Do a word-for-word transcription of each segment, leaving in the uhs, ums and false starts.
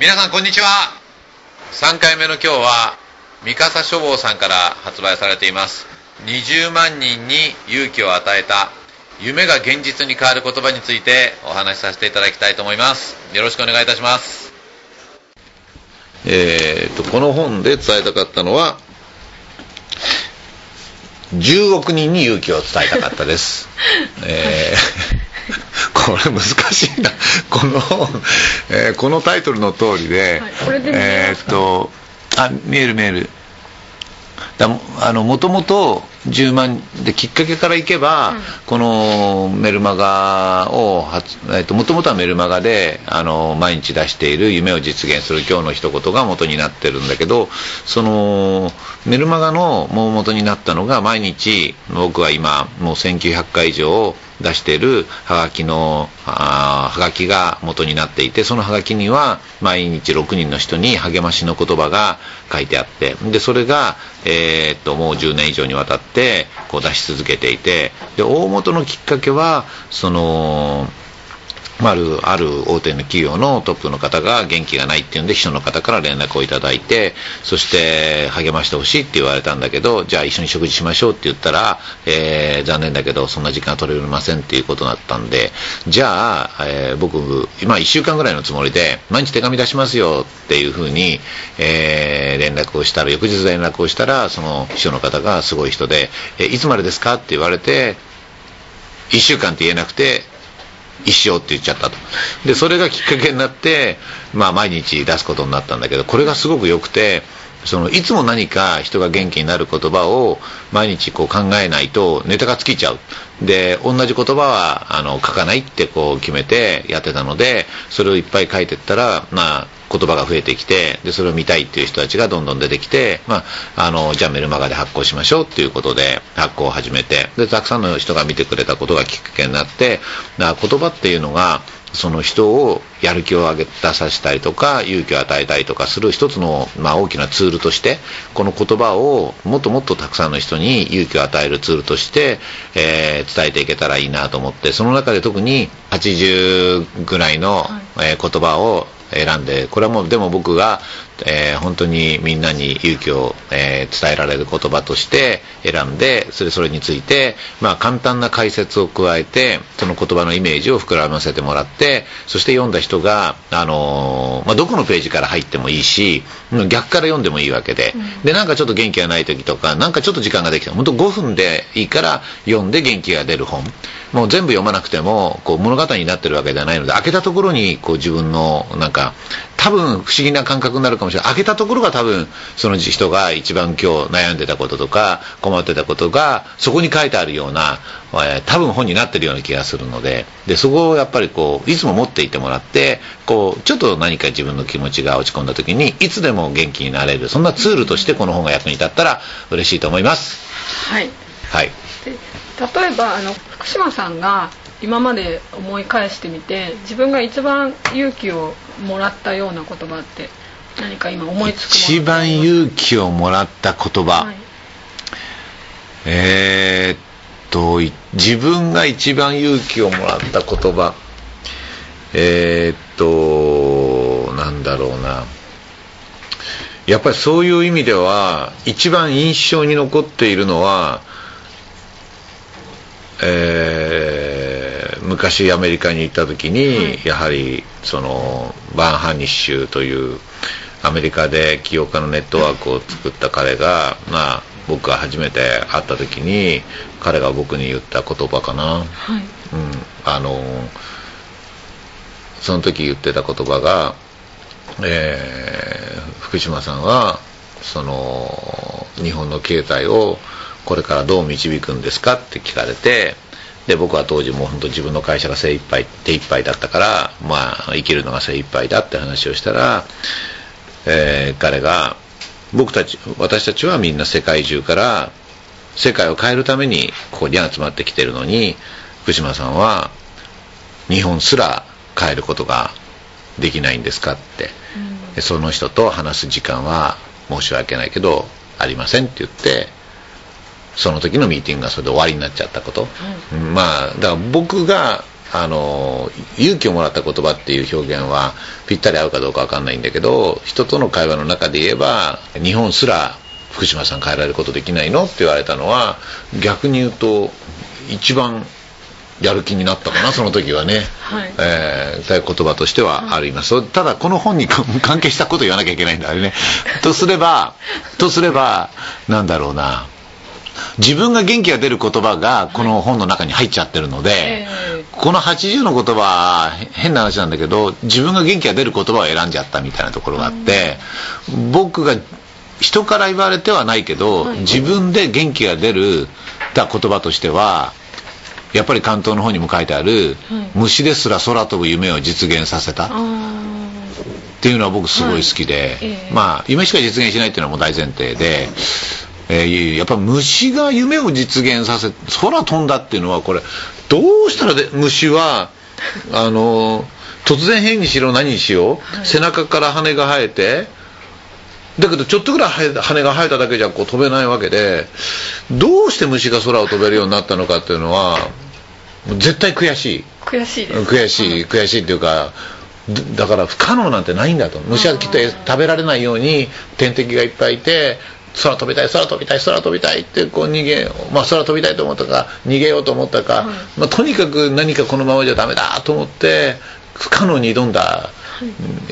皆さんこんにちは。さんかいめの今日は三笠書房さんから発売されていますにじゅうまんにんに勇気を与えた夢が現実に変わる言葉についてお話しさせていただきたいと思います。よろしくお願いいたします。えーとこの本で伝えたかったのはじゅうおくにんに勇気を伝えたかったです、えーこれ難しいなこの、えー、このタイトルの通りで、はい、これで見えますか？えー、っとあ見える見えるだあのもともとじゅうまんできっかけからいけば、うん、このメルマガをもともとはメルマガであの毎日出している夢を実現する今日の一言が元になってるんだけど、そのメルマガのもう元になったのが毎日僕は今もうせんきゅうひゃっかい以上出しているハガキのあハガキが元になっていて、そのハガキには毎日ろくにんの人に励ましの言葉が書いてあって、でそれが、えー、っともうじゅうねん以上にわたってこう出し続けていて、で大元のきっかけはそのあるある大手の企業のトップの方が元気がないっていうんで秘書の方から連絡をいただいて、そして励ましてほしいって言われたんだけど、じゃあ一緒に食事しましょうって言ったら、えー、残念だけどそんな時間は取れませんっていうことだったんで、じゃあ、えー、僕今いっしゅうかんぐらいのつもりで毎日手紙出しますよっていうふうに、えー、連絡をしたら、翌日連絡をしたらその秘書の方がすごい人で、えいつまでですかって言われて、いっしゅうかんって言えなくて一生って言っちゃったと。でそれがきっかけになって、まあ、毎日出すことになったんだけど、これがすごく良くて、そのいつも何か人が元気になる言葉を毎日こう考えないとネタが尽きちゃう。で同じ言葉はあの書かないってこう決めてやってたので、それをいっぱい書いていったら、まあ言葉が増えてきて、でそれを見たいっていう人たちがどんどん出てきて、まあ、あのじゃあメルマガで発行しましょうっていうことで発行を始めて、でたくさんの人が見てくれたことがきっかけになって、だから言葉っていうのがその人をやる気を上げ出させたりとか勇気を与えたりとかする一つの、まあ、大きなツールとして、この言葉をもっともっとたくさんの人に勇気を与えるツールとして、えー、伝えていけたらいいなと思って、その中で特にはちじゅうぐらいの、えー、言葉を選んで、これはもうでも僕が、えー、本当にみんなに勇気を、えー、伝えられる言葉として選んで、それそれについて、まあ、簡単な解説を加えてその言葉のイメージを膨らませてもらって、そして読んだ人が、あのーまあ、どこのページから入ってもいいし逆から読んでもいいわけで、うん、でなんかちょっと元気がない時とかなんかちょっと時間ができたら本当ごふんでいいから読んで元気が出る本、もう全部読まなくてもこう物語になってるわけではないので、開けたところにこう自分のなんか多分不思議な感覚になるかもしれない。開けたところが多分その人が一番今日悩んでたこととか困ってたことがそこに書いてあるような、えー、多分本になってるような気がするので、でそこをやっぱりこういつも持っていてもらって、こうちょっと何か自分の気持ちが落ち込んだ時にいつでも元気になれる、そんなツールとしてこの本が役に立ったら嬉しいと思います。 はい、 はい、 で例えばあの福島さんが今まで思い返してみて自分が一番勇気をもらったような言葉って何か今思いつくもの？ 一番勇気をもらった言葉、はい、えー、っと自分が一番勇気をもらった言葉、えー、っとなんだろうな、やっぱりそういう意味では一番印象に残っているのは、えー、昔アメリカに行った時に、はい、やはりそのバーン・ハニッシュというアメリカで起業家のネットワークを作った彼が、まあ、僕が初めて会った時に彼が僕に言った言葉かな、はい、うん、あのその時言ってた言葉が、えー、福島さんはその日本の経済をこれからどう導くんですかって聞かれて、で僕は当時もう本当自分の会社が精一杯手一杯だったから、まあ生きるのが精一杯だって話をしたら、えー、彼が僕たち私たちはみんな世界中から世界を変えるためにここに集まってきてるのに、福島さんは日本すら変えることができないんですかって、うん、その人と話す時間は申し訳ないけどありませんって言って、その時のミーティングがそれで終わりになっちゃったこと、うん、まあだから僕があの勇気をもらった言葉っていう表現はぴったり合うかどうか分かんないんだけど、人との会話の中で言えば日本すら福島さん変えられることできないのって言われたのは、逆に言うと一番やる気になったかな、その時はね、はい、えー、言葉としてはあります、はい、ただこの本に関係したこと言わなきゃいけないんだあれねとすればとすればなんだろうな、自分が元気が出る言葉がこの本の中に入っちゃってるので、はい、えー、このはちじゅうの言葉は変な話なんだけど、自分が元気が出る言葉を選んじゃったみたいなところがあって、うん、僕が人から言われてはないけど、はい、自分で元気が出るた言葉としてはやっぱり関東の方にも書いてある、はい、虫ですら空飛ぶ夢を実現させたっていうのは僕すごい好きで、はい、えー、まあ夢しか実現しないっていうのはもう大前提で、えー、やっぱ虫が夢を実現させ空飛んだっていうのは、これどうしたらで虫はあの突然変にしろ何にしよう、はい、背中から羽が生えて、だけどちょっとぐらい羽が生えただけじゃこう飛べないわけで、どうして虫が空を飛べるようになったのかっていうのは絶対悔しい悔しいです悔しい悔しいっていうか、だから不可能なんてないんだと。虫はきっと食べられないように天敵がいっぱいいて、空飛びたい空飛びたい空飛びたいってこう逃げ、まあ、空飛びたいと思ったか逃げようと思ったか、はい、まあ、とにかく何かこのままじゃダメだと思って不可能に挑んだ、はい、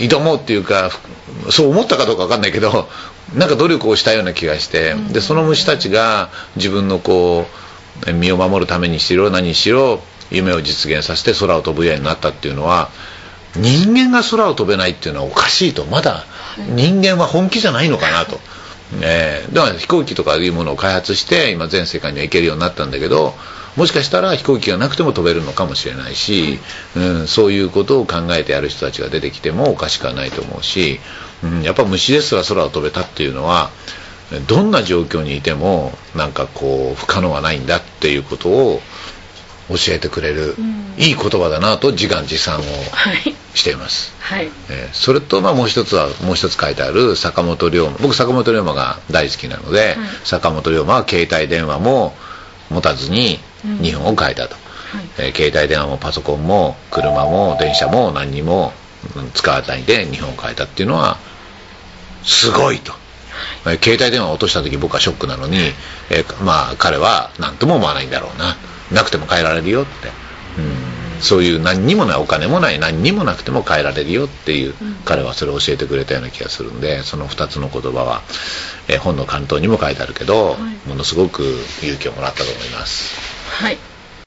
挑もうっていうかそう思ったかどうか分かんないけど、なんか努力をしたような気がして、でその虫たちが自分のこう身を守るためにしろ何にしろ夢を実現させて空を飛ぶようになったっていうのは、人間が空を飛べないっていうのはおかしいと、まだ人間は本気じゃないのかなと、えー、だから飛行機とかいうものを開発して今全世界には行けるようになったんだけど、もしかしたら飛行機がなくても飛べるのかもしれないし、うん、そういうことを考えてやる人たちが出てきてもおかしくはないと思うし、うん、やっぱ虫ですら空を飛べたっていうのはどんな状況にいてもなんかこう不可能はないんだっていうことを教えてくれる、うん、いい言葉だなと自画自賛をしています、はい、えー、それとまあもう一つはもう一つ書いてある坂本龍馬、僕坂本龍馬が大好きなので、はい、坂本龍馬は携帯電話も持たずに日本を変えたと、うん、はい、えー、携帯電話もパソコンも車も電車も何にも使わないで日本を変えたっていうのはすごいと、はい、携帯電話を落とした時僕はショックなのに、えー、まあ彼は何とも思わないんだろうな、なくても変えられるよって、うん、そういう何にもないお金もない何にもなくても変えられるよっていう、うん、彼はそれを教えてくれたような気がするんで、そのふたつの言葉は、えー、本の関東にも書いてあるけど、はい、ものすごく勇気をもらったと思います。はい。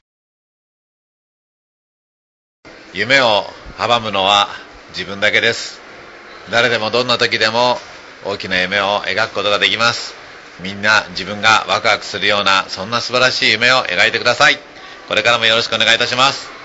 夢を阻むのは自分だけです。誰でもどんな時でも大きな夢を描くことができます。みんな自分がワクワクするようなそんな素晴らしい夢を描いてください。これからもよろしくお願いいたします。